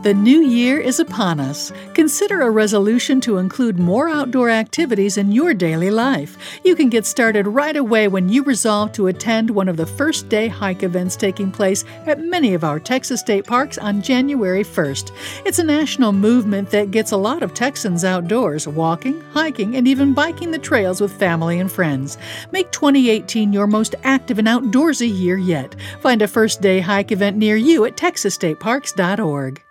The new year is upon us. Consider a resolution to include more outdoor activities in your daily life. You can get started right away when you resolve to attend one of the first day hike events taking place at many of our Texas state parks on January 1st. It's a national movement that gets a lot of Texans outdoors, walking, hiking, and even biking the trails with family and friends. Make 2018 your most active and outdoorsy year yet. Find a first day hike event near you at texasstateparks.org.